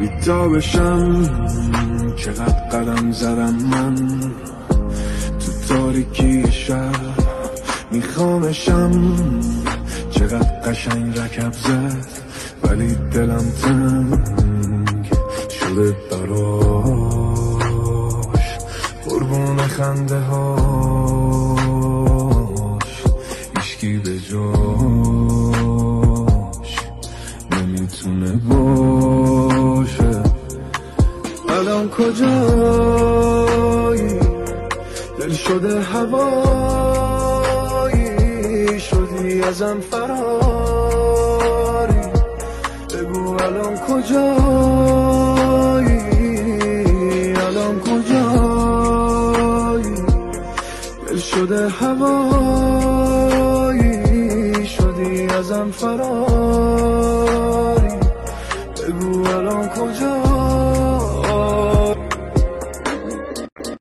بی‌تابشم، چقدر قدم زدم من تو تاریکی شب، میخوامشم، چقدر قشنگ رکب زد ولی دلم تنگ شده براش، قربون خنده هاش هیچکی به جاش نمیتونه باشه. الان کجایی؟ دل شده هوایی، شدی ازم فراری، بگو الان کجایی؟ الان کجایی؟ دل شده هوایی، شدی ازم فراری، بگو الان کجایی؟